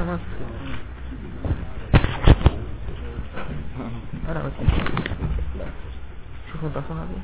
خلاص أنا بس شوفوا البصمة هذه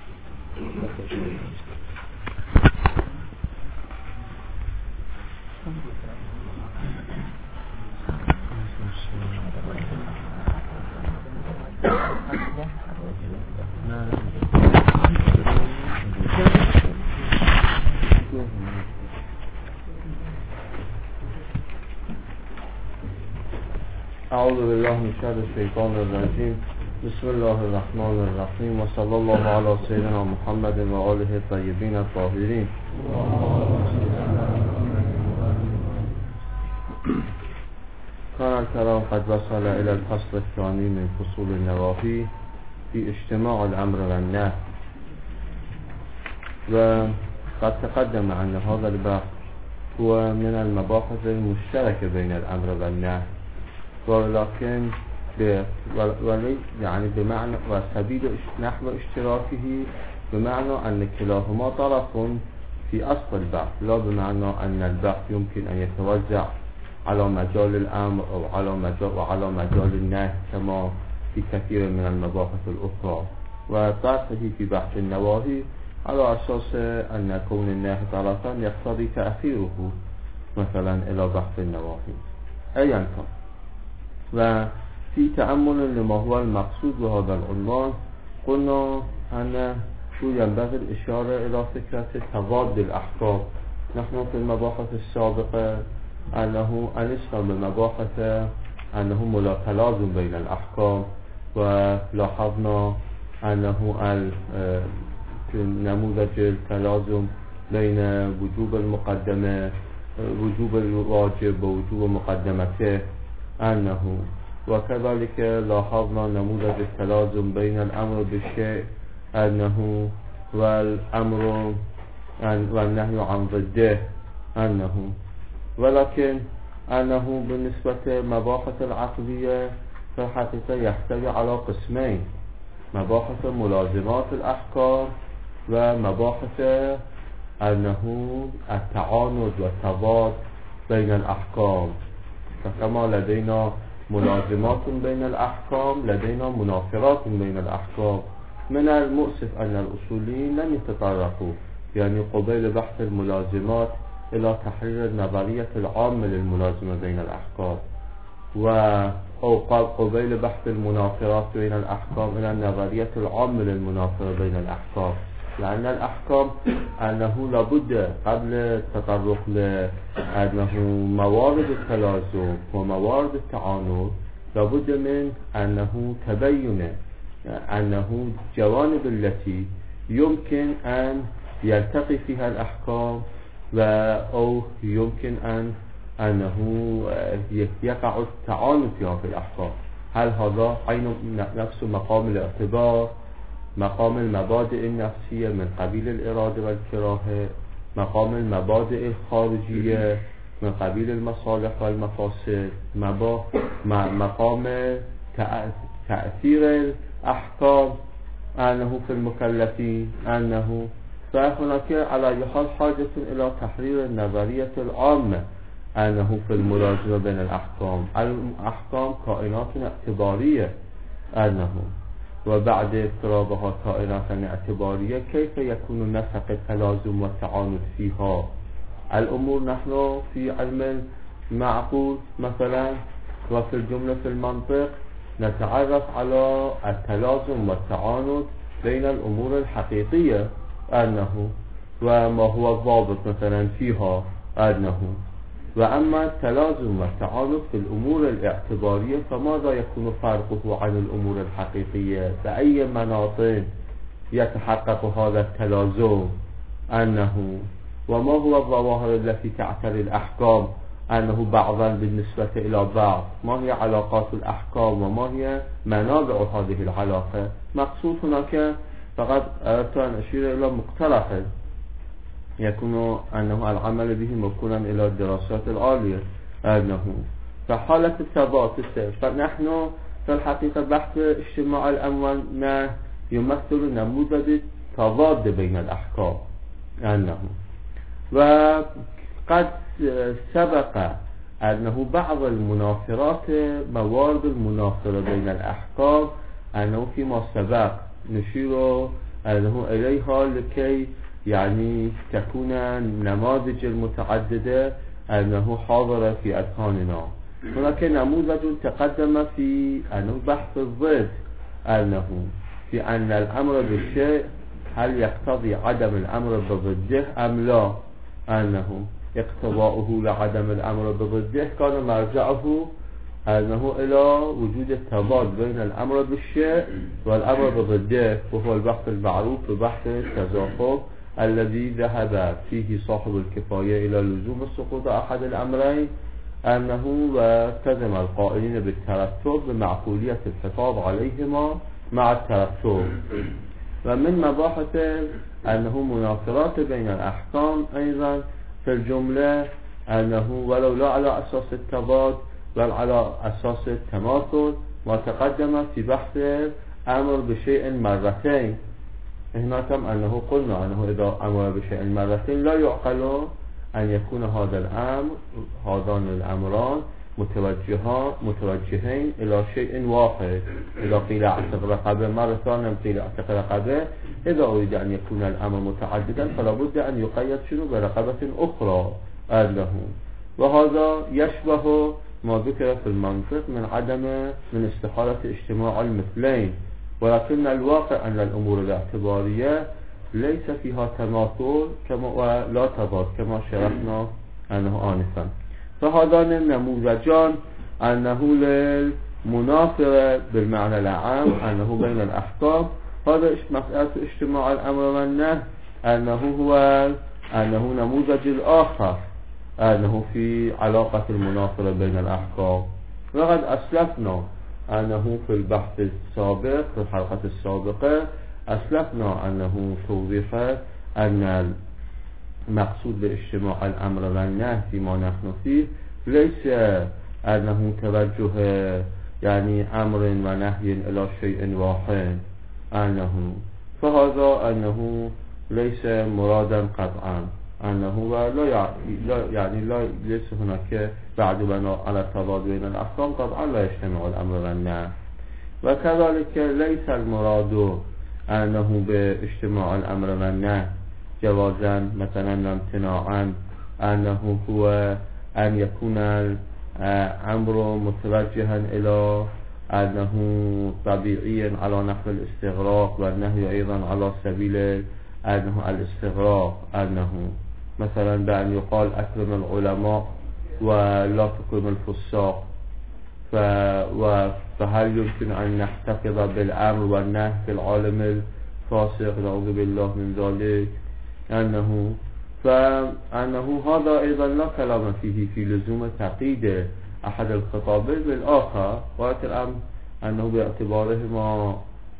أعوذ بالله من شر الشيطان الرجيم. بسم الله الرحمن الرحيم وصلى الله على سيدنا محمد وآله الطيبين الطاهرين. كان الكلام قد وصل إلى الفصل الثاني من فصول النواهي في اجتماع الأمر والنهي، وقد تقدم أن هذا البحث هو من المباحث المشتركة بين الأمر والنهي، ولكن يعني بمعنى وسبيل نحو اشتراكه بمعنى أن كلاهما طرف في أصل البحث، لا بمعنى أن البحث يمكن أن يتوزع على مجال الأمر أو على مجال النهي كما في كثير من المباحث الأخرى. وطرحه في بحث النواهي على أساس أن كون النهي طرفا يقتضي تأخيره مثلا إلى بحث النواهي أيا كان. وفي تأمل لما هو المقصود بهذا العنوان قلنا أن ينبغي الإشارة إلى فكرة تضاد الأحكام. نحن في المباحث السابقة أنسنا بمباحث أنه لا تلازم بين الأحكام، ولاحظنا أنه نموذج التلازم بين وجوب المقدمة وجوب الواجب ووجوب مقدمته أنه، وكذلك لاحظنا نموذج التلازم بين الأمر بالشيء أنه والأمر والنهي عن ضده أنه، ولكن أنه بالنسبة مباحث العقلية في الحقيقة يحتوي على قسمين: مباحث ملازمات الأحكام ومباحث أنه التعاند والتضاد بين الأحكام. فكما لدينا ملازمات بين الأحكام لدينا منافرات بين الأحكام. من المؤسف أن الأصوليين لم يتطرقوا يعني قبيل بحث الملازمات إلى تحرير النظرية العامة للملازمة بين الأحكام، أو قبيل بحث المنافرات بين الأحكام إلى النظرية العامة للمنافرة بين الأحكام، لأن الأحكام أنه لابد قبل التطرق لأنه موارد التلازم وموارد التعاند لابد من أنه تبين أنه جوانب التي يمكن أن يلتقي فيها الأحكام أو يمكن أنه يقع التعاند فيها في الأحكام. هل هذا عين نفس مقام الاعتبار، مقام المبادئ النفسية من قبيل الإرادة والكراهة، مقام المبادئ الخارجية من قبيل المصالح والمفاسد، مقام تأثير الأحكام أنه في المكلفين أنه. فهناك على أي حال حاجة إلى تحرير النظرية العامة أنه في الملازمة بين الأحكام. الأحكام كائنات اعتبارية أنه، وبعد افتراضها كائنات اعتبارية كيف يكون نسق التلازم والتعاند فيها؟ الأمور نحن في علم المعقول مثلا وفي الجملة في المنطق نتعرف على التلازم والتعاند بين الأمور الحقيقية أنه وما هو الضابط مثلا فيها أنه. وأما التلازم والتعاند في الأمور الاعتبارية فماذا يكون فرقه عن الأمور الحقيقية؟ بأي مناطق يتحقق هذا التلازم أنه؟ وما هو الظواهر التي تعتري الأحكام أنه بعضا بالنسبة إلى بعض؟ ما هي علاقات الأحكام وما هي منابع هذه العلاقة؟ مقصود هناك فقط أردت أن أشير إلى مقترح يكون أنه العمل به مكونا إلى الدراسات العالية أنه فحالة الثبات فنحن في الحقيقة بحث اجتماع الأموال يمثل نموذج تضاد بين الأحكام أنه. وقد سبق أنه بعض المنافرات موارد المنافرة بين الأحكام أنه فيما سبق نشير أنه إليها لكي يعني تكون نماذج المتعددة أنه حاضرة في أذهاننا. هناك نموذج تقدم في أنه بحث الضد، أنه في أن الأمر بالشيء هل يقتضي عدم الأمر بضده أم لا، أنه اقتضاؤه لعدم الأمر بضده كان مرجعه أنه إلى وجود التضاد بين الأمر بالشيء والأمر بضده، وهو البحث المعروف ببحث التزاحم الذي ذهب فيه صاحب الكفاية إلى لزوم سقوط أحد الأمرين، أنه والتزم القائلين بالترتب بمعقولية الحفاظ عليهما مع الترتب. ومن مباحث أنه منافرات بين الأحكام أيضا في الجملة أنه ولو لا على أساس التضاد بل على أساس التماثل، وتقدم في بحث أمر بشيء مرتين. هنا كم أنه قلنا أنه إذا أمر بشيء مرتين لا يعقل أن يكون هذان الأمران متوجهين إلى شيء واحد. إذا قيل اعتق رقبة مرة ثانية قيل اعتق رقبة، إذا أريد أن يكون الأمر متعددا فلا بد أن يقيد شنو برقبة أخرى له. وهذا يشبه ما ذكر في المنطق من استحالة اجتماع المثلين، ولكن الواقع أن الأمور الاعتبارية ليس فيها تماثل ولا تضاد كما شرحنا أنه آنفا. فهذان النموذجان أنه للمنافرة بالمعنى العام أنه بين الأحكام، هذا مسألة اجتماع الأمر والنهي أنه نموذج الآخر أنه في علاقة المنافرة بين الأحكام. وقد أسلفنا أنه في البحث السابق في الحلقة السابقة أسلفنا أنه توضيح أن المقصود باجتماع الأمر والنهي فيما نحن فيه ليس أنه توجه يعني أمر ونهي إلى شيء واحد، فهذا أنه ليس مرادا قطعا، أنه لا ليس هناك بعد بناء على التضاد بين الأحكام طبعا لا يجتمع الأمر والنهي. وكذلك ليس المراد أنه باجتماع الأمر والنهي جوازا مثلا امتناعا، أنه هو أن يكون الأمر متوجها إلى أنه طبيعيا على نحو الاستغراق، والنهي أيضا على سبيل أنه الاستغراق، أنه مثلا بأن يقال أكرم العلماء ولا تكرم الفساق، فهل يمكن أن نحتفظ بالأمر والنهي في العالم الفاسق نعوذ بالله من ذلك؟ فأنه هذا أيضا لا كلام فيه في لزوم تقييد أحد الخطابين بالآخر، ولكن الأمر أنه باعتبارهما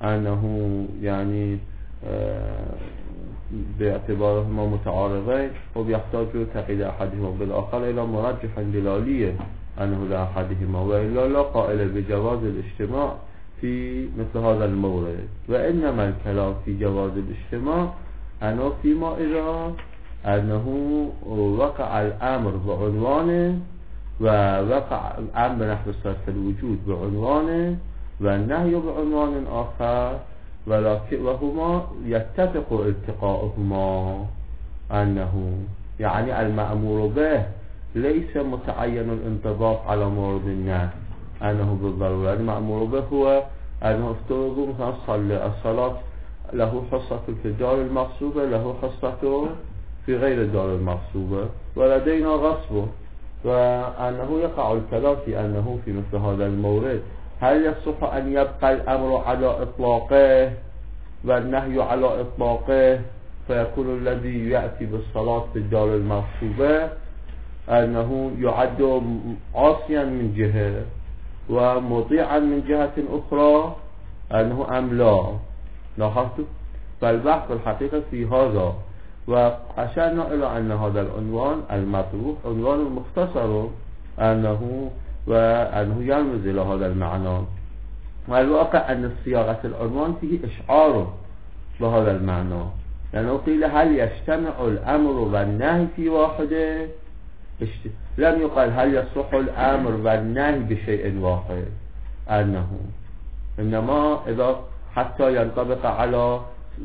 باعتبارهما متعارضين وبيحتاج تقييد أحدهما بالآخر إلى مرجح دلالية أنه لأحدهما، وإلا لا قائل بجواز الاجتماع في مثل هذا المورد. وإنما الكلام في جواز الاجتماع أنه فيما إذا أنه وقع الأمر بعنوانه ووقع الأمر نحو صرف الوجود بعنوانه والنهي بعنوان آخر، وهما يتفق التقاؤهما، أنه يعني المأمور به ليس متعين الانطباق على مورد النهي أنه بالضرورة. المأمور به هو أنه افترضوا مثلا صلى الصلاة له حصة في الدار المغصوبة، له حصة في غير الدار المغصوبة، ولدينا غصبه، وأنه يقع الكلام في أنه في مثل هذا المورد هل يصح أن يبقى الأمر على إطلاقه والنهي على إطلاقه، فيكون الذي يأتي بالصلاة في الدار المغصوبة أنه يعد عاصيا من جهة ومطيعا من جهة أخرى أنه أم لا؟ لاحظتوا؟ فالبحث الحقيقة في هذا، وأشرنا إلى أن هذا العنوان المطروح عنوان مختصر أنه يرمز إلى هذا المعنى، والواقع أن صياغة العنوان فيه إشعار بهذا المعنى، لأنه قيل هل يجتمع الأمر والنهي في واحدة؟ لم يقال هل يصح الأمر والنهي بشيء واحد أنه إنما إذا حتى ينطبق على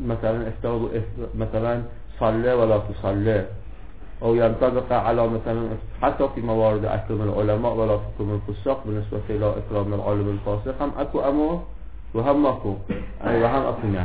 مثلا صلى ولا تصلى، أو ينطبق على مثلا حتى في موارد أكرم العلماء ولا تكرم الفساق بالنسبة إلى إكرام العالم الفاسق هم أكو أمر وهم أكو وهم أكو نهي.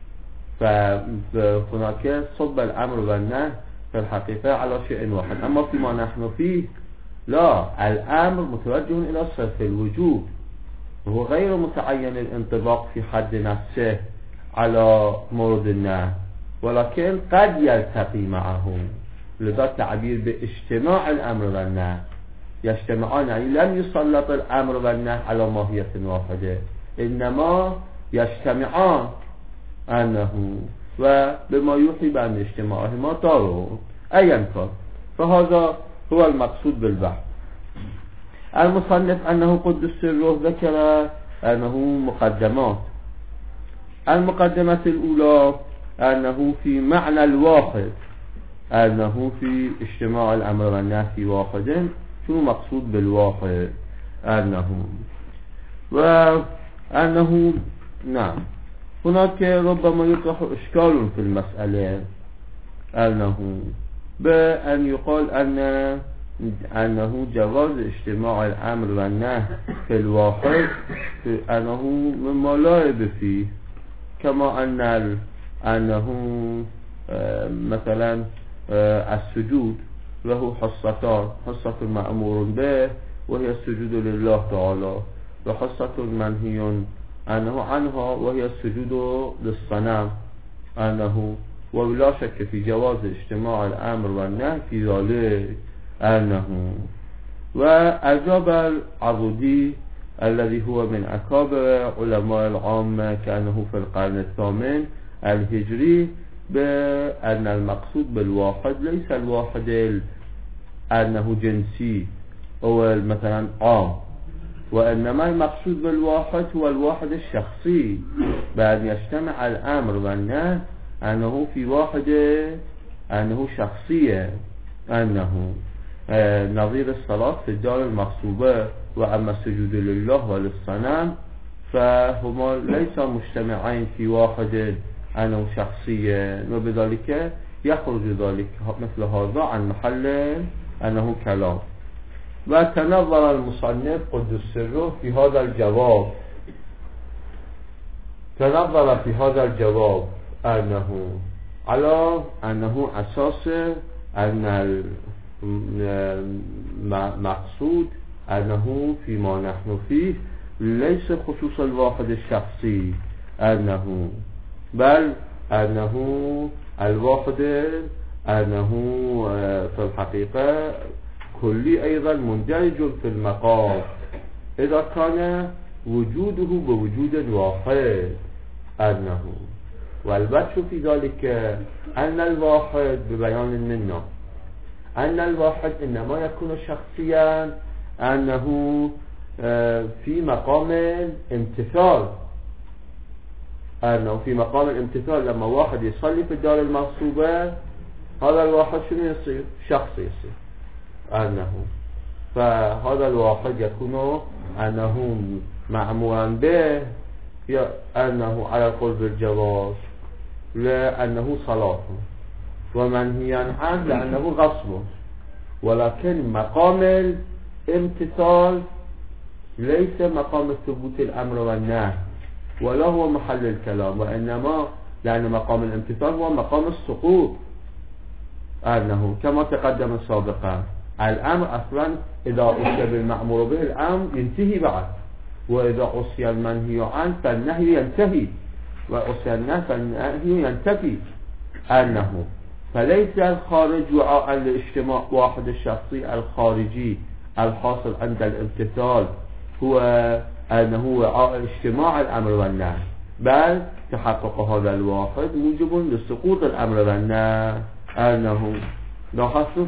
فهناك صب الأمر والنهي في الحقيقة على شيء واحد. أما فيما نحن فيه لا، الأمر متوجه إلى صرف الوجود وهو غير متعين الانطباق في حد نفسه على مورد النهي، ولكن قد يلتقي معه، لذا التعبير باجتماع الأمر والنهي. يجتمعان يعني لم يسلط الأمر والنهي على ماهية واحدة، إنما يجتمعان أنه وبما يوحي بأن اجتماعهما ضرر أيا كان. فهذا هو المقصود بالبحث. المصنف أنه قدس سره ذكر أنه مقدمات. المقدمة الأولى أنه في معنى الواحد، أنه في اجتماع الأمر والنهي في واحد. شو مقصود بالواحد؟ وأنه نعم هناك ربما يطرح إشكال في المسألة، أنه بأن يقال أنه جواز اجتماع الأمر والنهي في الواحد أنه مما لا ريب فيه، كما أنه مثلا السجود له حصتان، حصة مأمور به وهي السجود لله تعالى، وحصة منهي عنها وهي السجود للصنم، ولا شك في جواز اجتماع الأمر والنهي في ذلك. وأجاب العضدي الذي هو من أكابر علماء العامة كأنه في القرن الثامن الهجري بأن المقصود بالواحد ليس الواحد أنه جنسي أو مثلا عام، وإنما المقصود بالواحد هو الواحد الشخصي، بأن يجتمع الأمر والنهي أنه في واحد أنه شخصية، أنه نظير الصلاة في الدار المغصوبة. وأما السجود لله وللصنم فهما ليس مجتمعين في واحد أنه شخصية، وبذلك يخرج ذلك مثل هذا عن محل أنه كلام. وتنظر المصنف قدس سره في هذا الجواب، تنظر في هذا الجواب أنه على أنه أساس أن المقصود أنه فيما نحن فيه ليس خصوص الواحد الشخصي، بل أنه الواحد أنه في الحقيقة كلي أيضا مندرج في المقام إذا كان وجوده بوجود واحد. والبحث في ذلك أن الواحد ببيان منا أن الواحد إنما يكون شخصيا أنه في مقام الامتثال، أنه في مقام الامتثال لما واحد يصلي في الدار المغصوبة هذا الواحد شنو يصير؟ شخص يصير. فهذا الواحد يكون أنه معمورا به أنه على قول بالجواز لأنه صلاة، ومنهيا عنه لأنه غصب. ولكن مقام الامتثال ليس مقام ثبوت الأمر والنهي ولا هو محل الكلام، وإنما لأن مقام الامتثال هو مقام السقوط، كما تقدم سابقا الأمر أصلا إذا أصي بالمأمور به الأمر ينتهي بعد، وإذا أصي المنهي عنه فالنهي ينتهي، وأصي النهي فالنهي ينتفي. فليس الخارج وعاء لاجتماع واحد الشخصي الخارجي الحاصل عند الامتثال هو أنه وعاء اجتماع الأمر والنهي، بل تحقق هذا الواحد موجب لسقوط الأمر والنهي. لاحظتم؟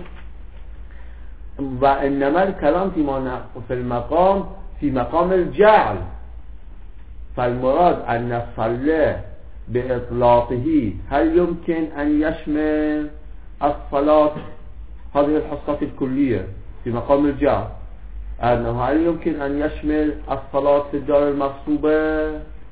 وإنما الكلام في المقام في مقام الجعل، فالمراد أن نصلي بإطلاقه هل يمكن أن يشمل الصلاة هذه الحصة الكلية في مقام الجار، أنه هل يمكن أن يشمل الصلاة في الدار المغصوبة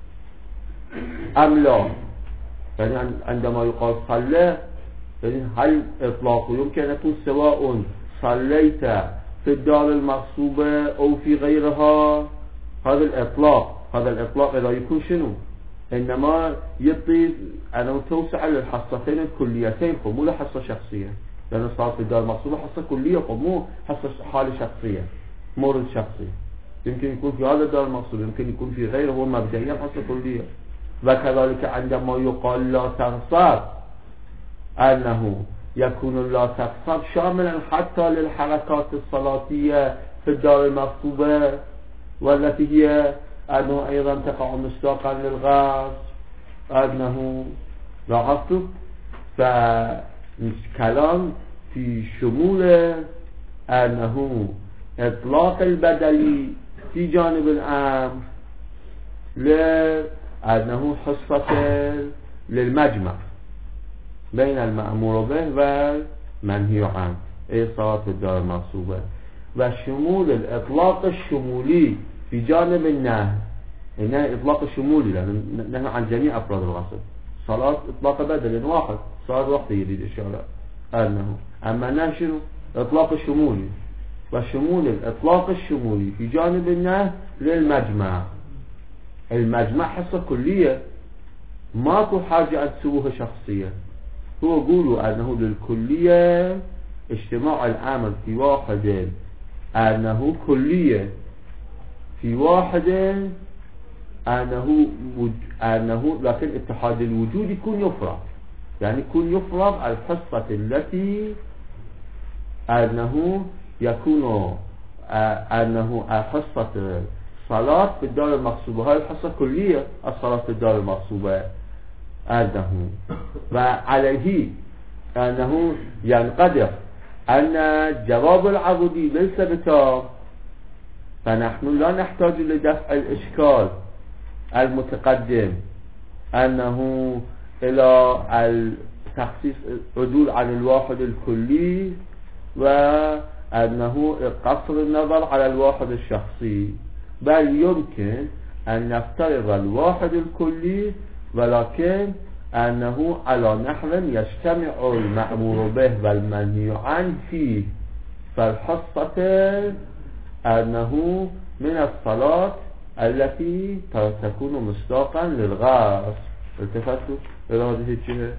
أم لا؟ يعني عندما يقال صلى، يعني هل إطلاقه يمكن أن يكون سواء صليت في الدار المغصوبة أو في غيرها؟ هذا الإطلاق إذا يكون شنو؟ إنما يطيب أنه توسع للحصتين الكليتين، مو لحصة شخصية، لأن الصلاة في الدار المغصوبة حصة كلية، مو حصة حالة شخصية، مورد شخصي. يمكن يكون في هذا الدار المغصوب، يمكن يكون في غيره، هو مبدئيا حصة كلية. وكذلك عندما يقال لا تغصب، أنه يكون لا تغصب شاملا حتى للحركات الصلاتية في الدار المغصوبة، والتي هي أنه أيضا تقع مصداقا للغصب. أنه لاحظتوا فكلام في شمول أنه إطلاق البدلي في جانب الأمر لأنه حصة للمجمع بين المأمور به والمنهي عنه، أي صلاة الدار المغصوبة، وشمول الإطلاق الشمولي في جانب النهي. النهي إطلاق الشمولي لأنه نهي عن جميع أفراد الغصب، صلاة إطلاق بدل واحد، صلاة وقت يريد إشارة أنه، أما نهي شنو؟ إطلاق الشمولي، وشمول الإطلاق الشمولي في جانب النهي للمجمع. المجمع حصة كلية، ماكو حاجة أن تسووها شخصية. هو قولوا أنه للكلية اجتماع العمل في واحد، أنه كلية في واحد، أنه لكن اتحاد الوجود يكون يفرض، يعني يكون يفرض الحصة التي أنه يكون أنه حصة صلاة في الدار المغصوبة، هاي الحصة كلية الصلاة في الدار المغصوبة، أنه وعليه أنه ينقدر أن جواب العبودي ليس بتام، فنحن لا نحتاج لدفع الإشكال المتقدم أنه إلى التخصيص عدول عن الواحد الكلي، وأنه قصر النظر على الواحد الشخصي، بل يمكن أن نفترض الواحد الكلي، ولكن أنه على نحو يجتمع المأمور به والمنهي عنه فيه، فالحصة أنه من الصلاة التي تكون مصداقا للغاز. التفتوا إلى هذه الجهة،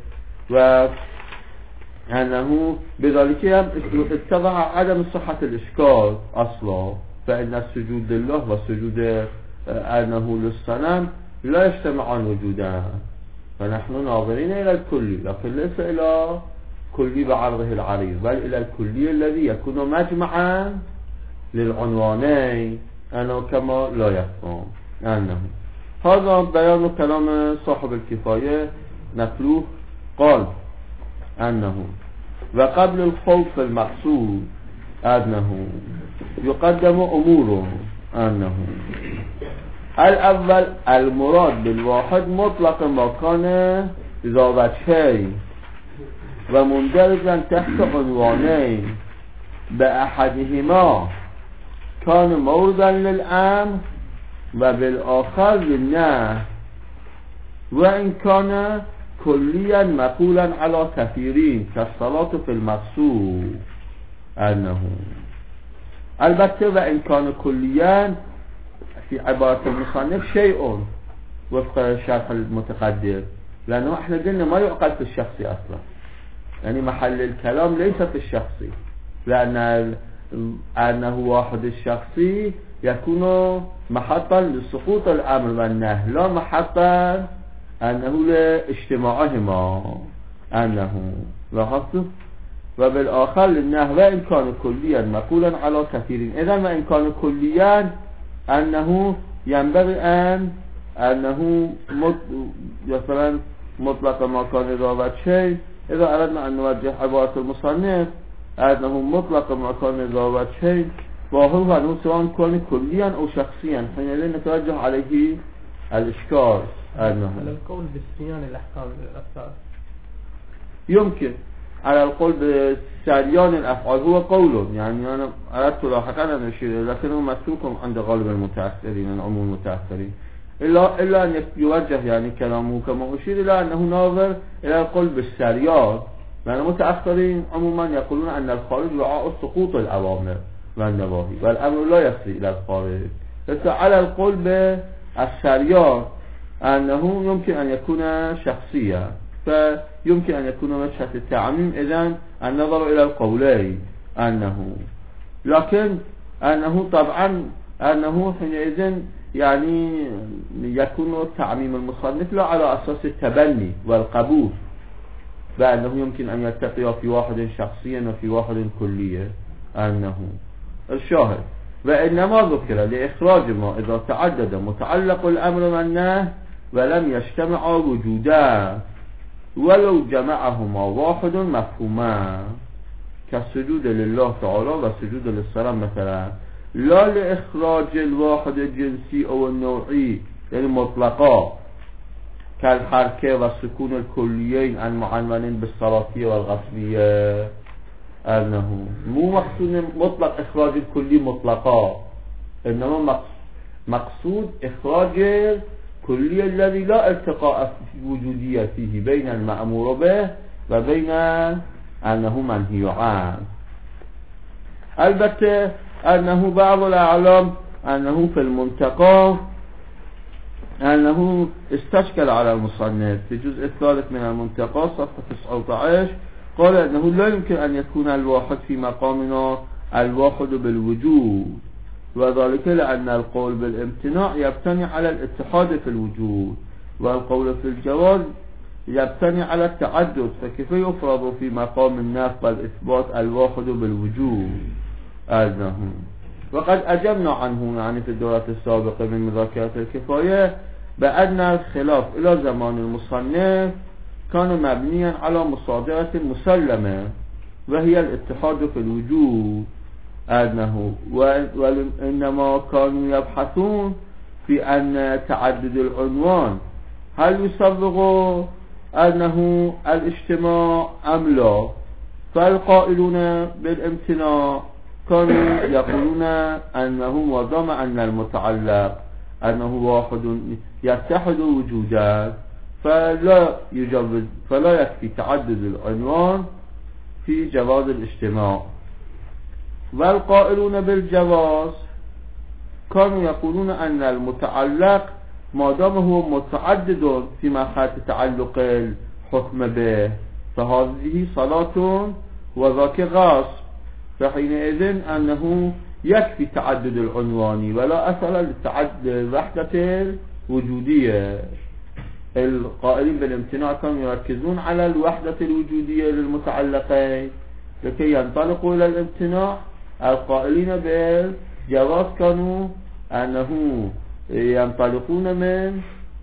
وأنه بذلك اتبع عدم صحة الإشكال أصلا، فإن السجود لله والسجود أنه للصنم لا يجتمعان وجودا، فنحن ناظرين إلى الكلي، لكن ليس إلى كلي بعرضه العريض، بل إلى الكلي الذي يكون مجمعا للعنوانين، أنه كما لا يفهم. أنه هذا بيان كلام صاحب الكفاية نتلوه. قال أنه وقبل الخوف المقصود أنه يقدم أموره، أنه الأول المراد بالواحد مطلق ما كان ذا وجهين ومندرجا تحت عنوانين، بأحدهما كان موردا للأمر وبالآخر للنهي، وإن كان كليا مقولا على كثيرين كالصلاة في المقصود. أنه البته وإن كان كليا في عبارة المصنف شيء وفق شرح المتقدم، لأنه احنا قلنا ما يعقل في الشخصي أصلا، يعني محل الكلام ليس في الشخصي، أنه واحد الشخصي يكون محطا لسقوط الأمر والنهي، لا محطا أنه لاجتماعهما. أنه لاحظت وبالآخر للنهي وإن كان كليا مقولا على كثيرين. إذن وإن كان كليا أنه ينبغي أنه مثلا مطلق ما كان ذا وجهين، إذا أردنا أن نوجه عبارة المصنف أنه مطلق ما كان ذا وجهين، وهو أنه سواء كان كليا أو شخصيا، حينئذ نتوجه عليه الإشكال. أنه على القول بالصيانة الأحكام الأفعال يمكن على القول بسريان الأفعال هو قول، يعني أنا أردت لاحقا أن أشير لكنه مسلوك عند غالب المتأخرين عموم المتأخرين، إلا أن يوجه يعني كلامه كما أشير إلى أنه ناظر إلى القول بالسريان، لأن المتأخرين عموما يقولون أن الخارج وعاء سقوط الأوامر والنواهي والأمر لا يصل إلى الخارج. على القول بالسريان أنه يمكن أن يكون شخصيا، فيمكن أن يكون وجهة التعميم إذن النظر إلى القولين لكن أنه طبعا أنه حينئذ يعني يكون تعميم المصنف لا على أساس التبني والقبول، بأنه يمكن أن يتقي في واحد شخصيا وفي واحد كليا أنه الشاهد، وإنما ذكر لإخراج ما إذا تعدد متعلق الأمر والنهي ولم يجتمع وجودا ولو جمعهما واحد مفهوما كالسجود لله تعالى والسجود للسلام مثلا، لا لإخراج الواحد الجنسي أو النوعي يعني مطلقا كالحركة والسكون الكليين المعنونين بالصرافية والغصبية، أنه مو مقصود مطلق إخراج الكلي مطلقا، إنما مقصود إخراج الكلي الذي لا التقاء وجودية فيه بين المأمور به وبين أنه منهي عنه. البته أنه بعض الأعلام أنه في المنتقى أنه استشكل على المصنف في الجزء الثالث من المنتقى صفحة 19 قال أنه لا يمكن أن يكون الواحد في مقامنا الواحد بالوجود، وذلك لأن القول بالامتناع يبتني على الاتحاد في الوجود، والقول في الجواز يبتني على التعدد، فكيف يفرض في مقام النفي والإثبات الواحد بالوجود أنه. وقد أجبنا عنه يعني في الدورة السابقة من مذاكرة الكفاية بأن الخلاف إلى زمان المصنف كان مبنيا على مصادرة مسلمة وهي الاتحاد في الوجود أنه، وإنما كانوا يبحثون في أن تعدد العنوان هل يصبغ أنه الاجتماع أم لا، فالقائلون بالامتناع كانوا يقولون أنه وضم أن المتعلق أنه واحد يتحد وجودا فلا يكفي تعدد العنوان في جواز الاجتماع، والقائلون بالجواز كانوا يقولون أن المتعلق ما دام هو متعدد في مرحلة تعلق الحكم به فهذه صلاة وذاك غصب، فحينئذ أنه يكفي تعدد العنواني ولا أثر للتعدد وحدة الوجودية. القائلين بالامتناع كانوا يركزون على الوحدة الوجودية للمتعلقين لكي ينطلقوا إلى الامتناع، القائلين بالجواز كانوا أنه ينطلقون من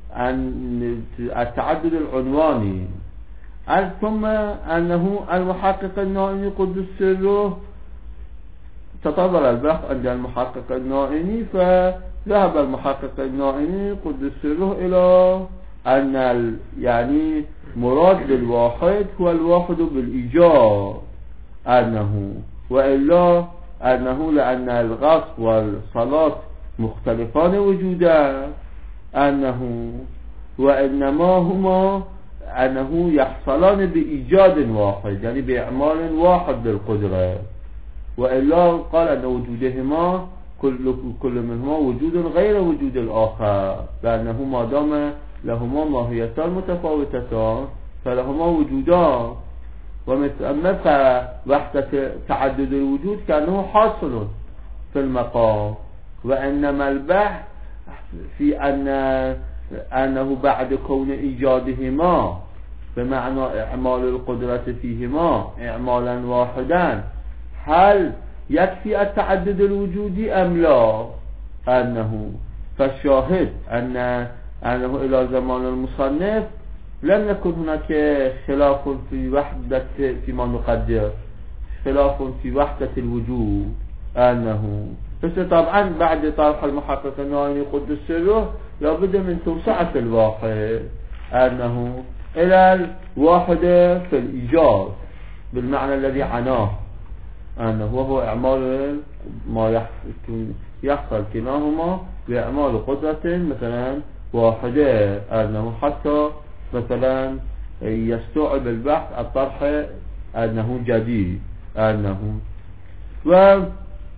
التعدد العنواني. ثم أنه المحقق النائمي قدس سره تطور البحث عند المحقق النائمي، فذهب المحقق النائمي قدس سره إلى أن يعني مراد بالواحد هو الواحد بالإيجاب أنه، وإلا أنه لأن الغصب والصلاة مختلفان وجودا أنه، وإنما هما أنه يحصلان بإيجاد واحد يعني بإعمال واحد بالقدرة، وإلا قال أن وجودهما كل منهما وجود غير وجود الآخر، لأنه ما دام لهما ماهيتان متفاوتتان فلهما وجودان، ومثل وحدة تعدد الوجود كأنه حاصل في المقام، وإنما البحث في أنه بعد كون إيجادهما بمعنى إعمال القدرة فيهما إعمالا واحدا هل يكفي التعدد الوجودي أم لا أنه، فالشاهد أنه إلى زمان المصنف لم يكن هناك خلاف في وحدة فيما نقدر خلاف في وحدة الوجود أنه، بس طبعا بعد طرح المحقق النائمي قدس سره لابد من توسعة الواحد أنه إلى الواحد في الإيجاد بالمعنى الذي عناه، أنه هو إعمال ما يحصل كلاهما بإعمال قدرة مثلا واحدة، أنه حتى مثلا يستوعب البحث الطرح أنه جديد، أنه وهذا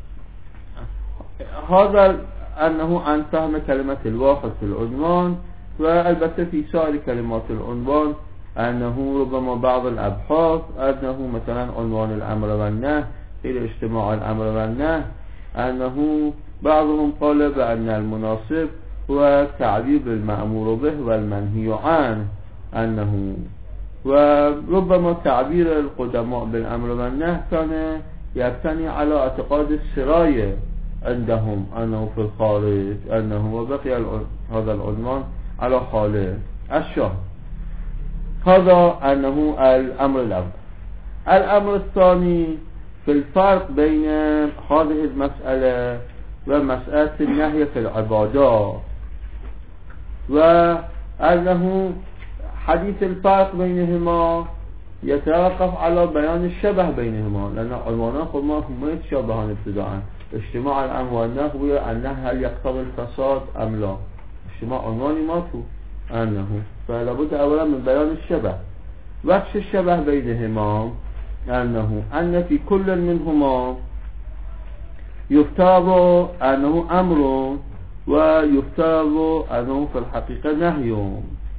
أنه عن فهم كلمة الواحد في العنوان. والبته في سائر كلمات العنوان أنه ربما بعض الأبحاث أنه مثلا عنوان الأمر والنهي إلى اجتماع الأمر والنهي، أنه بعضهم قال بأن المناسب هو تعبير المأمور به والمنهي عنه، أنه وربما تعبير القدماء بالأمر والنهي كان يبتني على اعتقاد السراية عندهم أنه في الخارج، أنه وبقي هذا العنوان على حاله. الشاهد هذا أنه الأمر الأول. الأمر الثاني في الفرق بين هذه المسألة ومسألة النهي في العبادات، وأنه حديث الفرق بينهما يتوقف على بيان الشبه بينهما، لأن عنوانان خودما هم يتشابهان ابتداءً. اجتماع الأمر والنهي النهي هل يقتضي الفساد أم لا؟ اجتماع عنواني ما تو أنه، فلابد أولا من بيان الشبه. وجه الشبه بينهما أن في كل منهما يفترض أنه أمر ويفترض أنه في الحقيقة نهي،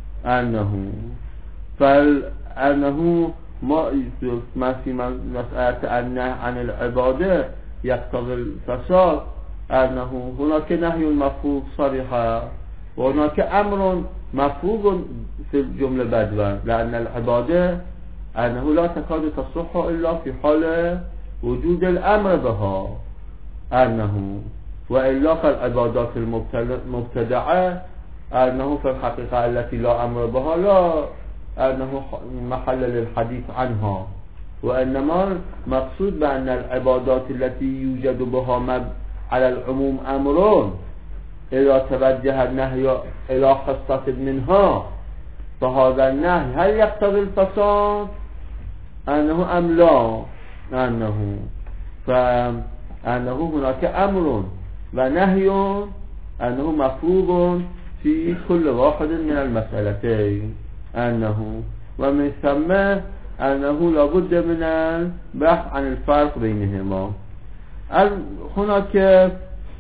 فأنه ما في مسألة النهي عن العبادة يقتضي الفساد، أنه هناك نهي مفروض صريحا وهناك أمر مفروض في الجملة بدوا، لأن العبادة أنه لا تكاد تصح إلا في حال وجود الأمر بها، أنه وإلا فالعبادات المبتدعة أنه في الحقيقة التي لا أمر بها لا أنه محل للحديث عنها، وإنما مقصود بأن العبادات التي يوجد بها على العموم أمرون إذا توجه النهي إلى حصة منها فهذا النهي هل يقتضي الفساد أنه أم لا، فأنه هناك أمر ونهي أنه مفروض في كل واحد من المسألتين، ومن ثم أنه لابد من البحث عن الفرق بينهما. هناك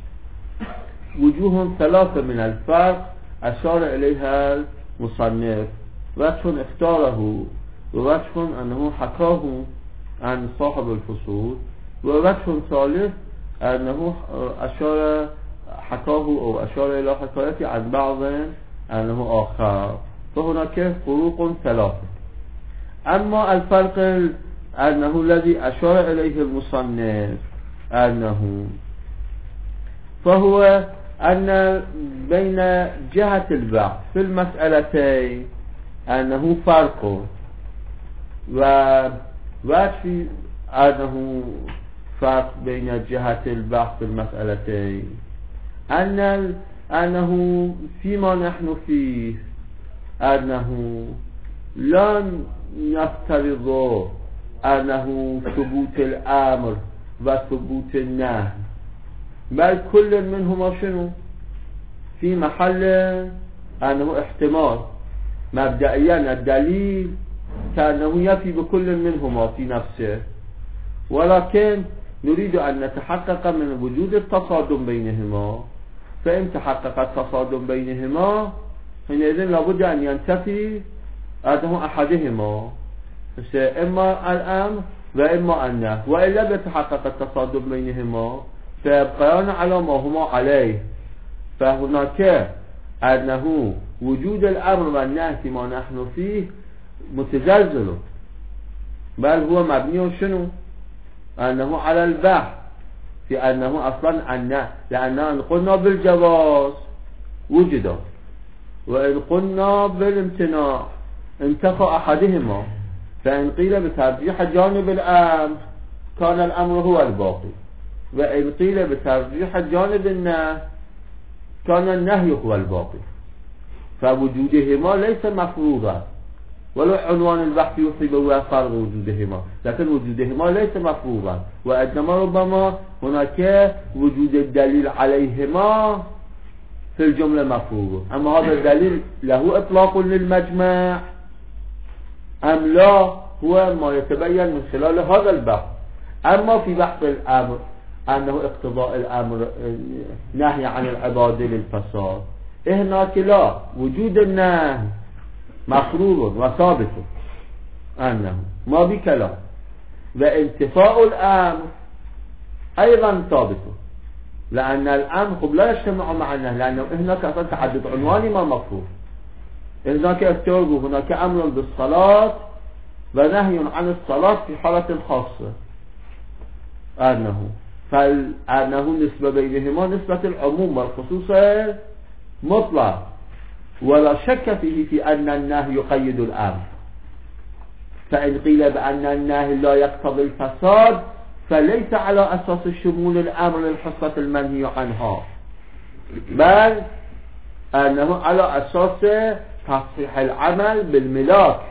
وجوه ثلاثة من الفرق أشار إليها المصنف، وجه اختاره، ووجه أنه حكاه عن صاحب الفصول، ووجه ثالث أنه حكاه أو أشار إلى حكايته عن بعض أنه آخر، فهناك فروق ثلاثة. أما الفرق أنه الذي أشار إليه المصنف فهو أن بين جهة البحث في المسألتين أنه فرق، وفي أنه فرق بين جهة البحث في المسألتين أنه فيما نحن فيه أنه لا نفترض أنه ثبوت الأمر وثبوت النهي، بل كل منهما شنو في محل أنه احتمال. مبدئيا الدليل كأنه يفي بكل منهما في نفسه، ولكن نريد أن نتحقق من وجود التصادم بينهما، فإن تحقق التصادم بينهما حينئذ لابد أن ينتفي أنه أحدهما، إما الأمر وإما النهي، وإلا بتحقق التصادم بينهما فيبقيان على ما هما عليه. فهناك أنه وجود الأمر والنهي فيما نحن فيه متزلزل، بل هو مبني شنو أنه على البحث في أنه أصلا النهي، لأننا إن قلنا بالجواز وجد، وإن قلنا بالامتناع انتفى أحدهما، فإن قيل بترجيح جانب الأمر كان الأمر هو الباقي، وإن قيل بترجيح جانب النهي كان النهي هو الباقي، فوجودهما ليس مفروضا، ولو عنوان البحث يصيب هو فرض وجودهما، لكن وجودهما ليس مفروضا، وإنما ربما هناك وجود الدليل عليهما في الجملة مفروض. أما هذا الدليل له إطلاق للمجمع أم لا، هو ما يتبين من خلال هذا البحث. أما في بحث الأمر أنه اقتضاء الأمر نهي عن العبادة للفساد، هناك لا، وجود النهي مفروض وثابت أنه ما بكلام، وانتفاء الأمر أيضا ثابت، لأن الأمر لا يجتمع مع النهي، لأنه هناك أصلا تعدد عنواني ما مفروض. هناك افتراض، هناك أمر بالصلاة ونهي عن الصلاة في حالة خاصة، فأنه نسبة بينهما نسبة العموم والخصوص مطلق، ولا شك فيه في أن النهي يقيد الأمر. فإن قيل بأن النهي لا يقتضي الفساد فليس على أساس شمول الأمر للحصة المنهي عنها، بل أنه على أساس تصحيح العمل بالملاك،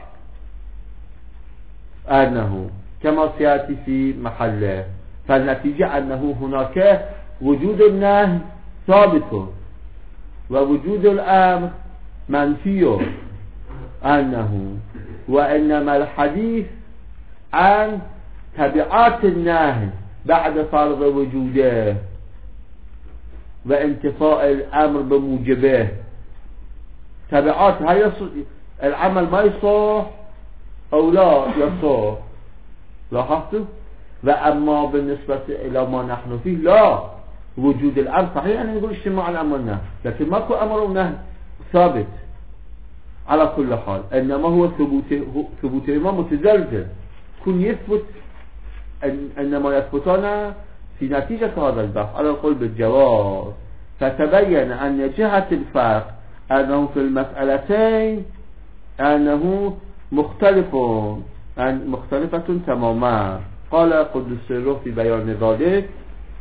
أنه كما سيأتي في محله. فالنتيجة أنه هناك وجود النهي ثابت ووجود الأمر منفي، أنه وإنما الحديث عن تبعات النهي بعد فرض وجوده وانتفاء الأمر بموجبه. تبعات هي العمل ما يصح أو لا يصح، لاحظتوا؟ وأما بالنسبة إلى ما نحن فيه لا، وجود الأمر صحيح أن يقول اجتماع الأمر والنهي، لكن ماكو أمر ونهي ثابت على كل حال، إنما هو ثبوتهما متزلزل، كن يثبت إنما يثبتان في نتيجة هذا البحث على القول بالجواز. فتبين أن جهة الفرق أنه في المسألتين أنه مختلفة تماما. قال قدس سره في بيان ذلك: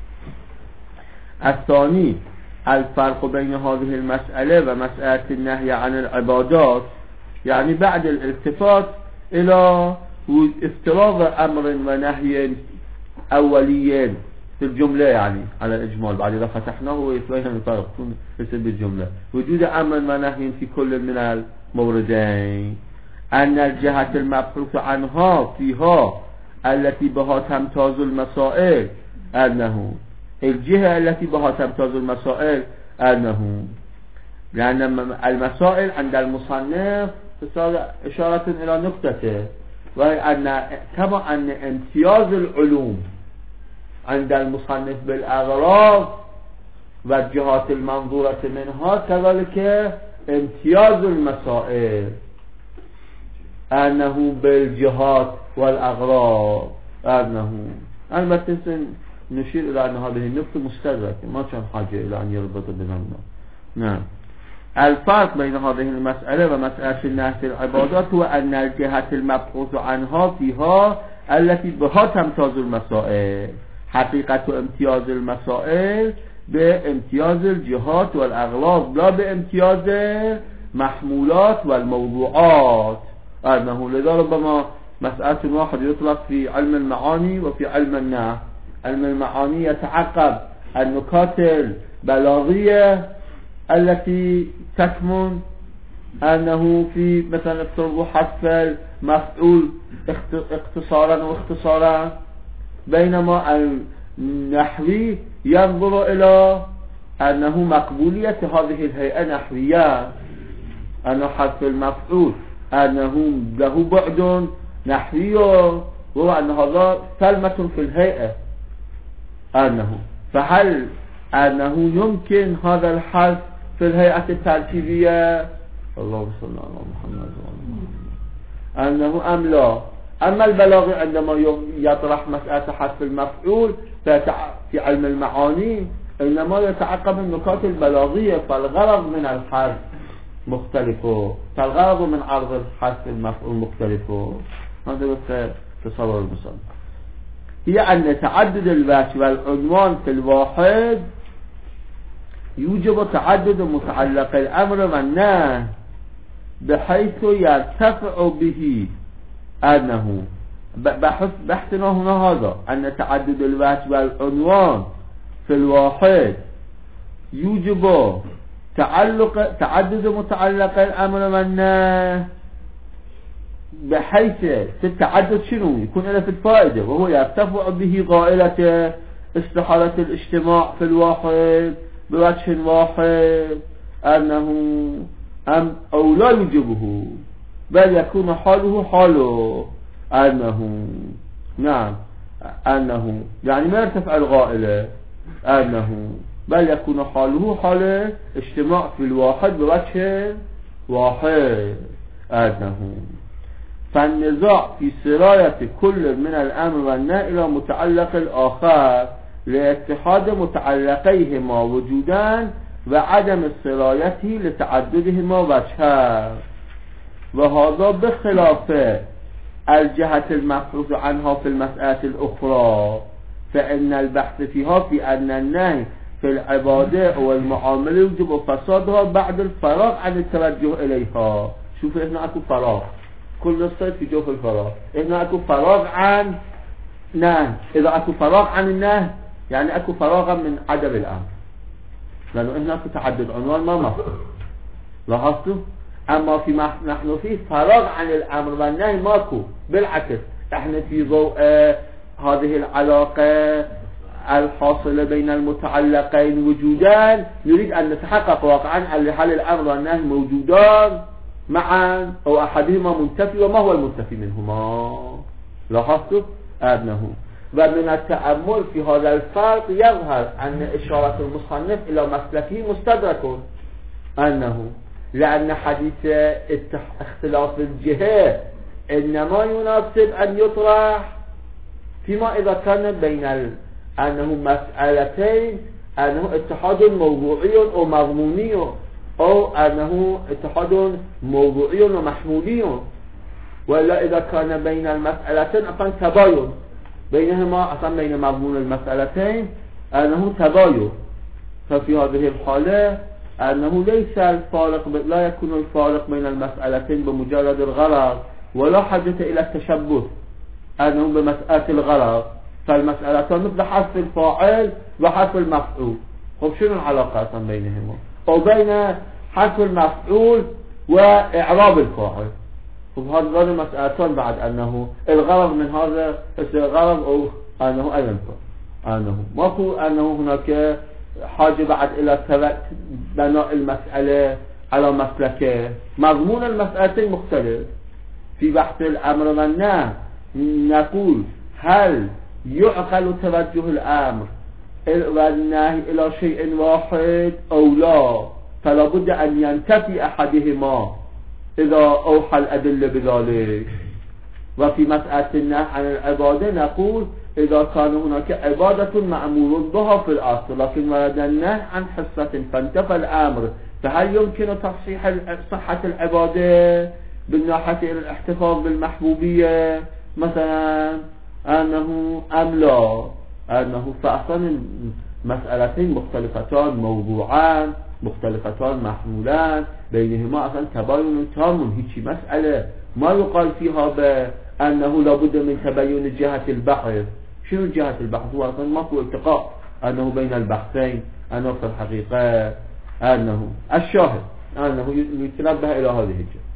الثاني الفرق بين هذه المسألة ومسألة النهي عن العبادات، يعني بعد الالتفات إلى افتراض أمر ونهي أوليين في الجملة، يعني على الإجمال، بعد إذا فتحناه ويتبين الفرق في الجملة، وجود أمر ونهي في كل من الموردين، أن الجهة المبحوث عنها فيها التي بها تمتاز المسائل، أنه الجهة التي بها تمتاز المسائل أنه لأن المسائل عند المصنف إشارة إلى نقطته، وهي أن كما أن امتياز العلوم عند المصنف بالأغراض والجهات المنظورة منها، كذلك امتياز المسائل أنه بالجهات والأغراض، أنه البته نشير إلى أن هذه النقطة مستدركة، ما كان حاجة إلى أن يربط بينهما. نعم. الفرق بين هذه المسألة ومسألة النهي في العبادات هو أن الجهة المبحوث عنها فيها التي بها تمتاز المسائل، حقيقة امتياز المسائل بامتياز الجهات والأغراض لا بامتياز محمولات والموضوعات، أنه لذا ربما مسألة واحد يطلق في علم المعاني وفي علم النحو. علم المعاني يتعقب النكات البلاغية التي تكمن أنه في مثلا افترض حذف المفعول اختصارا واختصارا، بينما النحوي ينظر إلى أنه مقبولية هذه الهيئة نحوية، أن حذف المفعول أنه له بعد نحوي، وهو أن هذا سلمة في الهيئة، أنه فهل أنه يمكن هذا الحذف في الهيئة التركيبية؟ اللهم صل على محمد أنه أم لا؟ أما البلاغي عندما يطرح مسألة حذف المفعول في علم المعاني إنما يتعقب النكات البلاغية، فالغرض من الحذف مختلف، فالغرض من عرض الحذف المفعول مختلف. هذا بس تصور المثال، هي أن تعدد الوجه والعنوان في الواحد يوجب تعدد متعلق الأمر والنهي بحيث يرتفع به أنه بحثنا هنا هذا أن تعدد الوجه والعنوان في الواحد يوجب تعدد متعلق الأمر والنهي، بحيث في التعدد شنو يكون له في الفائدة، وهو يرتفع به غائلة استحالة الاجتماع في الواحد بوجه واحد أنه أو لا يوجبه، بل يكون حاله حاله أنه نعم أنه يعني ما يرتفع الغائلة أنه بل يكون حاله حال اجتماع في الواحد بوجه واحد أنه. فالنزاع في سراية كل من الأمر والنهي إلى متعلق الآخر لاتحاد متعلقيهما وجودان وعدم سرايته لتعددهما وجها، وهذا بخلاف الجهة المفروض عنها في المسألة الأخرى، فإن البحث فيها في أن النهي في العبادة والمعاملة يجب فسادها بعد الفراغ عن التوجه إليها. شوف إحنا أكو فراغ، كل الصيد في جوف الفراغ، إحنا أكو فراغ عن نهي. إذا أكو فراغ عن النهي يعني أكو فراغا من عدم الأمر، لأنه إحنا في تعدد عنوان ما مفروض، لاحظتوا؟ أما في نحن فيه فراغ عن الأمر والنهي ماكو، بالعكس احنا في ضوء هذه العلاقة الحاصلة بين المتعلقين وجودان نريد أن نتحقق واقعا أن هل الأمر والنهي موجودان معا أو أحدهما منتفي، وما هو المنتفي منهما. لاحظتوا أنه ومن التأمل في هذا الفرق يظهر أن إشارة المصنف إلى مسلكه مستدرك، أنه لأن حديث اختلاف الجهة إنما يناسب أن يطرح فيما إذا كان بين أنه مسألتين، أنه اتحاد موضوعي أو مضموني، أو أنه اتحاد موضوعي ومحمولي، ولا إذا كان بين المسألتين أصلا تباين بينهما، أصلا بين مضمون المسألتين أنه تباين. ففي هذه الحالة أنه ليس الفارق، لا يكون الفارق بين المسألتين بمجرد الغرض، ولا حاجة إلى التشبه أنه بمسألة الغرض، فالمسألتان مثل حذف الفاعل وحذف المفعول. خب شنو العلاقة أصلا بينهما؟ أو بين حذف المفعول وإعراب الفاعل. خب هذا المسألتان بعد أنه الغرض من هذا الغرض أو أنه أيضا أنه ماكو أنه هناك حاجة بعد إلى بناء المسألة على مسلكه. مضمون المسألتين مختلف. في بحث الأمر والنهي نقول هل يعقل توجه الأمر والنهي إلى شيء واحد أو لا، فلا بد أن ينتفي أحدهما إذا أوحى الأدلة بذلك. وفي مسألة النهي عن العبادة نقول إذا كان هناك عبادة مأمور بها في الأصل لكن ورد النهي عن حصة فانتفى الأمر، فهل يمكن تصحيح صحة العبادة بالناحية إلى الاحتفاظ بالمحبوبية مثلا أنه أم لا؟ أنه فأصلا مسألتين مختلفتان موضوعان مختلفتان محمولان، بينهما أصلا تباين تام. هيك مسألة ما يقال فيها بأنه لابد من تبين جهة البحث. شنو جهة البحث؟ هو أصلا ماكو التقاء أنه بين البحثين، أنه في الحقيقة أنه الشاهد أنه يتنبه إلى هذه الجهة.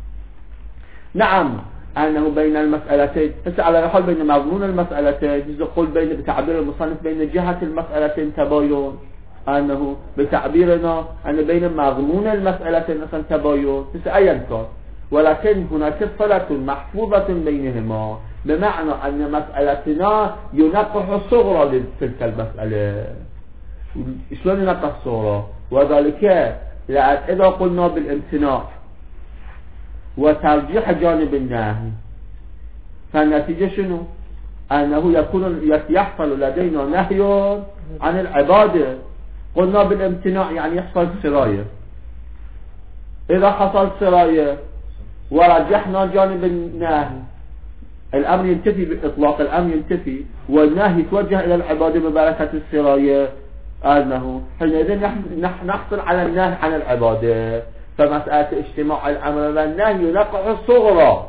نعم أنه بين المسألتين، بس على الحال بين مضمون المسألتين يقول بين بتعبير المصنف بين جهة المسألتين تباين، أنه بتعبيرنا أن بين مضمون المسألتين أصلا تباين، بس أيا كان، ولكن هناك صلة محفوظة بينهما، بمعنى أن مسألتنا ينقح الصغرى لتلك المسألة. شلون ينقح الصغرى؟ وذلك لأن إذا قلنا بالامتناع وترجيح جانب النهي فالنتيجة شنو؟ أنه يحصل لدينا نهي عن العبادة. قلنا بالامتناع يعني يحصل سراية. إذا حصل سراية ورجحنا جانب النهي الأمر ينتفي بإطلاق، الأمر ينتفي والنهي يتوجه إلى العبادة ببركة السراية، أنه حينئذ نحصل على النهي عن العبادة. فمسألة اجتماع الأمر والنهي نقع صغرى،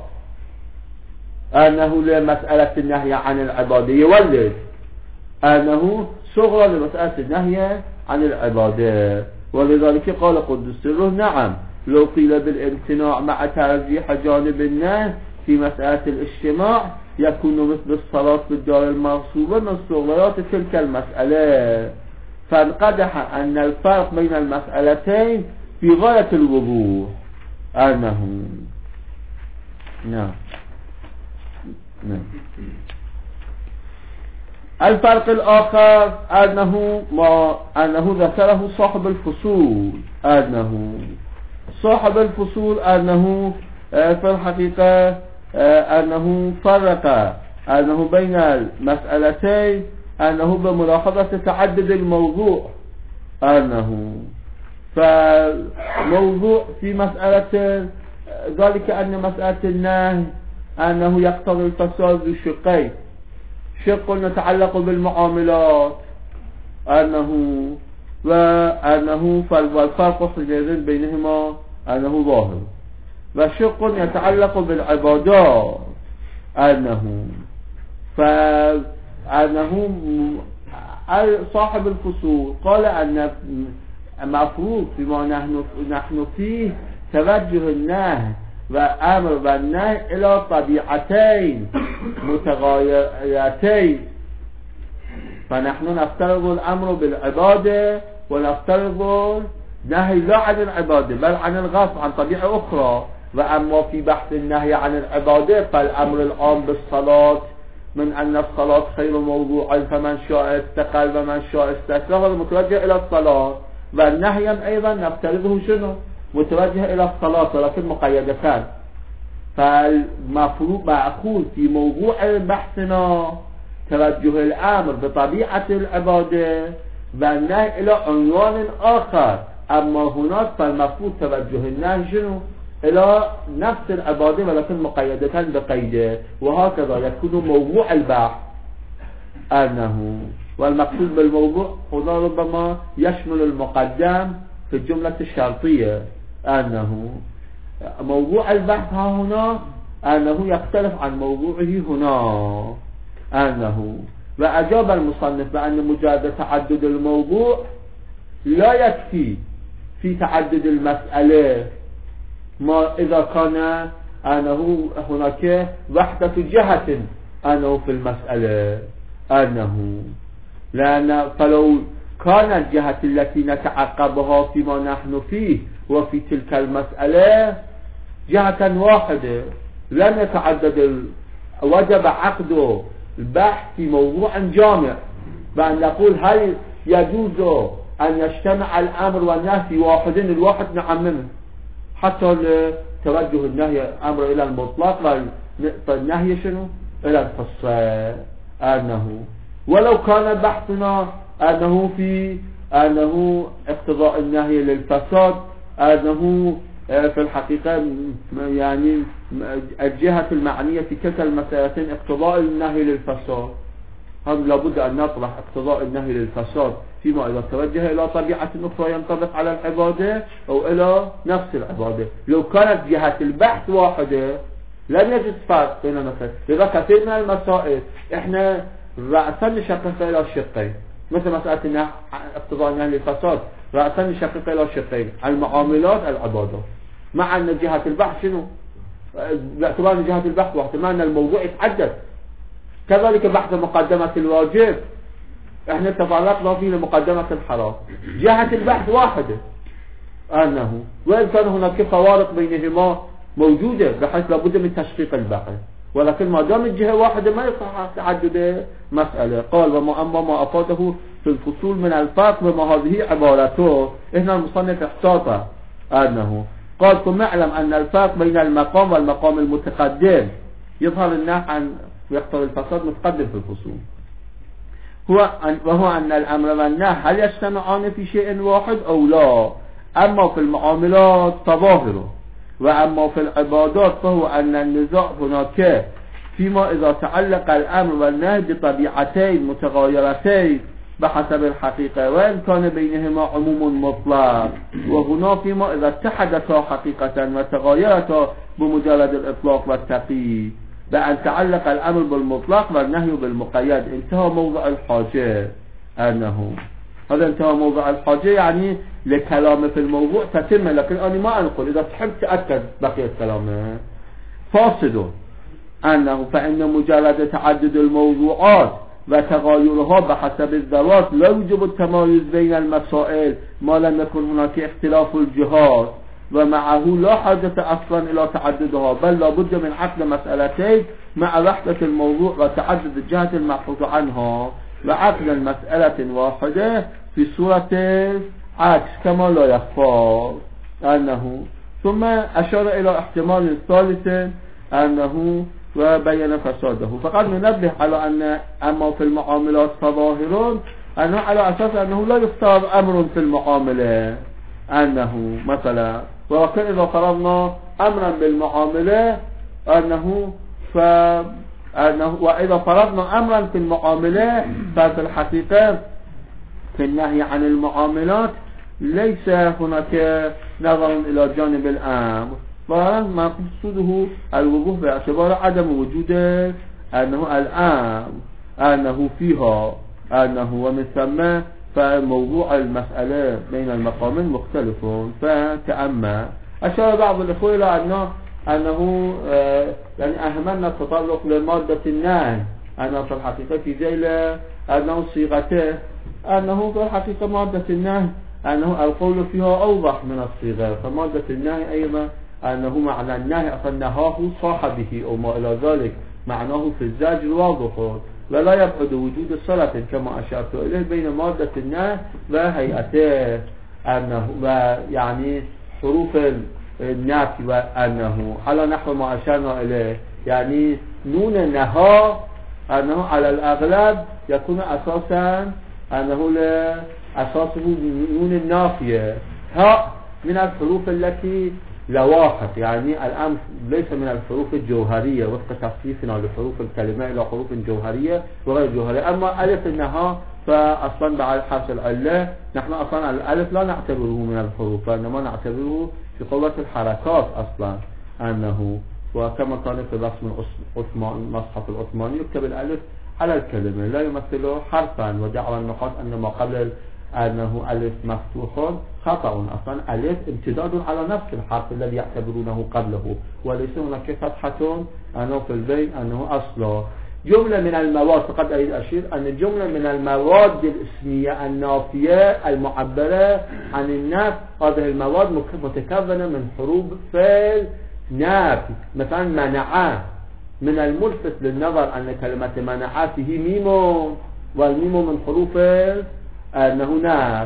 أنه لمسألة النهي عن العبادة يولد، أنه صغرى لمسألة النهي عن العبادة. ولذلك قال قدس سره نعم لو قيل بالامتناع مع ترجيح جانب النهي في مسألة الاجتماع يكون مثل الصلاة في الدار المغصوبة من صغريات تلك المسألة، فانقدح أن الفرق بين المسألتين في غاية الوضوح. أنه نعم الفرق الآخر أنه ذكره صاحب الفصول، أنه صاحب الفصول أنه في الحقيقة أنه فرق أنه بين المسألتين أنه بملاحظة تعدد الموضوع، أنه فموضوع في مسألة ذلك أن مسألة النهي أنه يقتضي الفساد بشقين، شق يتعلق بالمعاملات وأنه والفرق حينئذ بينهما أنه ظاهر، وشق يتعلق بالعبادات فأنه صاحب الفصول قال أن مفروض فيما نحن فيه توجه النهي وأمر والنهي إلى طبيعتين متغايرتين، فنحن نفترض الأمر بالعبادة ونفترض النهي لا عن العبادة بل عن الغصب عن طبيعة أخرى. وأما في بحث النهي عن العبادة فالأمر العام بالصلاة من أن الصلاة خير موضوع فمن شاء استقل ومن شاء استكثر هذا متوجه إلى الصلاة، والنهي أيضا نفترضه شنو متوجه إلى الصلاة ولكن مقيدتان. فالمفروض مأخوذ في موضوع بحثنا توجه الأمر بطبيعة العبادة والنهي إلى عنوان آخر، أما هناك فالمفروض توجه النهي شنو إلى نفس العبادة ولكن مقيدتان بقيده، وهكذا يكون موضوع البحث أنه والمقصود بالموضوع هنا ربما يشمل المقدم في الجملة الشرطية، أنه موضوع البحث هنا أنه يختلف عن موضوعه هنا أنه. وأجاب المصنف بأن مجرد تعدد الموضوع لا يكفي في تعدد المسألة ما إذا كان أنه هناك وحدة جهة أنه في المسألة أنه لأن فلو كانت الجهة التي نتعقبها فيما نحن فيه وفي تلك المسألة جهة واحدة لم يتعدد وجب عقد البحث في موضوع جامع، بأن نقول هل يجوز أن يجتمع الأمر والنهي في واحد الواحد نعممه حتى توجه النهي أمر إلى المطلق والنهي شنو إلى الخصوص أنه. ولو كان بحثنا أنه في أنه اقتضاء النهي للفساد أنه في الحقيقة يعني الجهة المعنية في كلتا المسألتين اقتضاء النهي للفساد، هم لابد أن نطرح اقتضاء النهي للفساد فيما إذا توجه إلى طبيعة أخرى ينطبق على العبادة أو إلى نفس العبادة. لو كانت جهة البحث واحدة لن يجد فرق بين المسائل. لذا كثير من المسائل احنا رأسا نشقق إلى شقين، مثل مسألة اقتضاء النهي للفساد رأسا نشقق إلى شقين المعاملات العبادة، مع أن جهة البحث شنو باعتبار أن جهة البحث واحدة مع أن الموضوع يتعدد. كذلك بحث مقدمة الواجب احنا تطرقنا فيه لمقدمة الحرام، جهة البحث واحدة أنه وإن كان هناك فوارق بينهما موجودة بحيث لابد من تشقيق البحث، ولكن ما دام الجهة واحدة ما يصح تعدد مسألة. قال أما ما أفاده في الفصول من الفرق وما هذه عبارته هنا المصنف احتاط أنه قال ثم اعلم أن الفرق بين المقام والمقام المتقدم يظهر النهي عن ويقتضي الفساد متقدم في الفصول وهو أن الأمر والنهي هل يجتمعان في شيء واحد أو لا. أما في المعاملات فظاهره، وأما في العبادات فهو أن النزاع هناك فيما إذا تعلق الأمر والنهي بطبيعتين متغايرتين بحسب الحقيقة، وإن كان بينهما عموم مطلق، وهنا فيما إذا اتحدتا حقيقة وتغايرتا بمجرد الإطلاق والتقييد بأن تعلق الأمر بالمطلق والنهي بالمقيد، انتهى موضع الحاجة. أنه هذا انتهى موضع الحاجة، يعني لكلامه في الموضوع تتم، لكن أنا ما أنقل، إذا تحب تأكد بقية كلامه. فاصل أنه فإن مجرد تعدد الموضوعات وتغايرها بحسب الذوات لا يوجب التمايز بين المسائل ما لم يكن هناك اختلاف الجهات، ومعه لا حاجة أصلا إلى تعددها، بل لابد من عقد مسألتين مع وحدة الموضوع وتعدد الجهة المبحوث عنها، وعقد المسألة واحدة في صورة عكس كما لا يخفى. أنه ثم أشار إلى احتمال ثالث أنه وبين فساده. فقد ننبه على أن أما في المعاملات فظاهر أنه على أساس أنه لا يفترض أمر في المعاملة، أنه مثلا ولكن إذا فرضنا أمرا بالمعاملة أنه وإذا فرضنا أمرا في المعاملة ففي الحقيقة في النهي عن المعاملات ليس هناك نظر إلى جانب الأمر، وما مقصوده الوضوح باعتبار عدم وجود أنه الأمر أنه فيها أنه، ومن ثم فموضوع المسألة بين المقامين مختلف. فتأمل أشار بعض الإخوة إلى أنه يعني أهمنا التطرق لمادة النهي، أنه في الحقيقة في ذيل أنه صيغته، أنه في الحقيقة مادة النهي أنه القول فيها أوضح من الصيغة، فمادة النهي أيضا أنه معنى النهي أصلا نهاه صاحبه أو ما إلى ذلك، معناه في الزاج واضح، ولا يبعد وجود صلة كما أشرت إليه بين مادة النهي وهيئته، أنه ويعني حروف النفي، وأنه على نحو ما أشرنا إليه، يعني نون النهى أنه على الأغلب يكون أساسا أنه أساسه نون النافية، ها من الحروف التي لواحق، يعني الأمر ليس من الحروف الجوهرية وفق تصنيفنا لحروف الكلمة إلى حروف جوهرية وغير جوهرية. أما ألف النهى فأصلا بعد حرف العلة نحن أصلا الألف لا نعتبره من الحروف، وإنما نعتبره في قوة الحركات أصلا، أنه وكما كان في رسم المصحف العثماني يكتب الألف على الكلمة لا يمثل حرفا، ودعوى النقاط أن ما قبل أنه ألف مفتوح خطأ، أصلا ألف امتداد على نفس الحرف الذي يعتبرونه قبله، وليس هناك فتحة أنه في البين أنه أصلا. جملة من المواد، فقد أريد أشير أن جملة من المواد الاسمية النافية المعبرة عن النفي، هذه المواد متكونة من حروف فعل نافي. مثلا منع، من الملفت للنظر أن كلمة منع فيه ميم، والميم من حروف أنه ناف،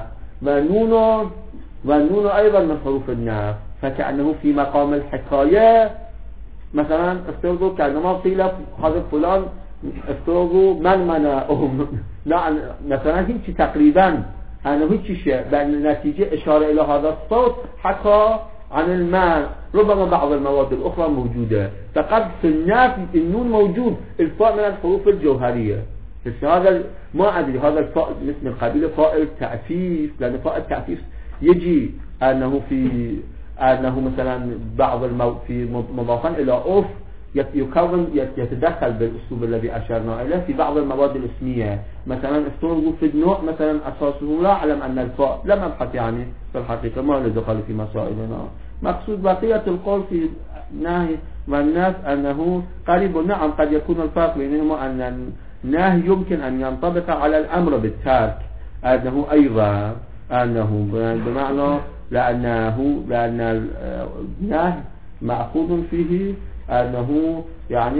والنون أيضا من حروف الناف، فكأنه في مقام الحكاية. مثلا افترضوا كأنما قيل هذا فلان افترضوا من منعهم، مثلا هيك تقريبا أنه هيك شيء بأن نتيجة إشارة إلى هذا الصوت حكى عن المعنى. ربما بعض المواد الأخرى موجودة، فقد في النافي النون موجود، الفاء من الحروف الجوهرية، بس هذا ما أدري هذا الفاء مثل القبيلة فاء التعفيف، لأن فاء التعفيف يجي أنه في أنه مثلا بعض في مضافا إلى أوف يكون يتدخل بالأسلوب الذي أشرنا إليه في بعض المواد الاسمية. مثلا افترضوا في النوع مثلا أساسه لا أعلم أن الفاء لم أبحث، يعني في الحقيقة ما له دخل في مسائلنا. مقصود بقية القول في نهي والناس أنه قريب. نعم قد يكون الفرق بينهما أن النهي يمكن أن ينطبق على الأمر بالترك، أنه أيضا أنه بمعنى لأن النهي مأخوذ فيه أنه يعني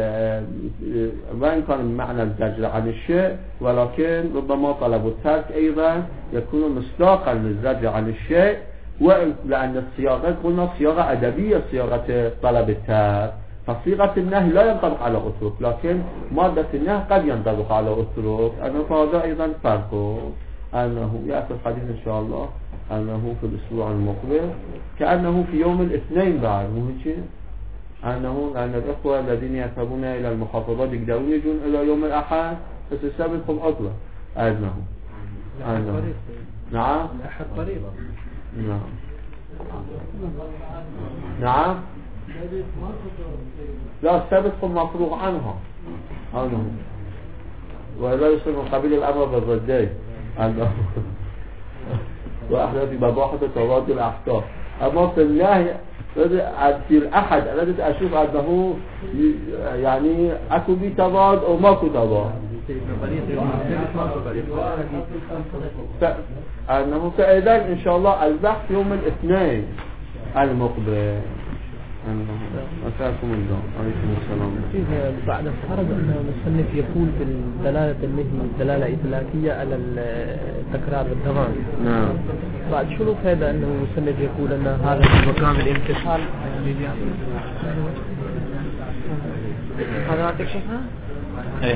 وإن كان معنى الزجر عن الشيء، ولكن ربما طلب الترك أيضا يكون مصداقا للزجر عن الشيء، لأن الصياغة قلنا صياغة أدبية، صياغة طلب الترك، فصيغة النهي لا ينطبق على أترك، لكن مادة النهي قد ينطبق على أترك، أنه فهذا أيضا فرقه. أنه يأتي الحديث إن شاء الله أنه في الأسبوع المقبل كأنه في يوم الاثنين بعد مهجي، أن الإخوة الذين يذهبون إلى المحافظات يقدرون يجون إلى يوم الأحد، بس السبت هم عطلة أنه نعم أحد طريقة. نعم لا الثابت مفروغ عنها ولا يصير من قبيل الأمر بالردين وأحدث بباحة تواد الأحكام. أما في النهي في الأحد الذي أشوف أنه يعني أكو بي تضاد أو ما أكو تضاد أنه فإذا إن شاء الله البحث يوم الاثنين المقبل. أساكم الله عليكم السلام. بعد فرض أن المصنف يقول بالدلالة النهي دلالة إطلاقية على التكرار بالضمان. نعم. بعد شنو فائدة أنه المصنف يقول أن هذا مقام الامتثال؟ هذا ما تكشفها؟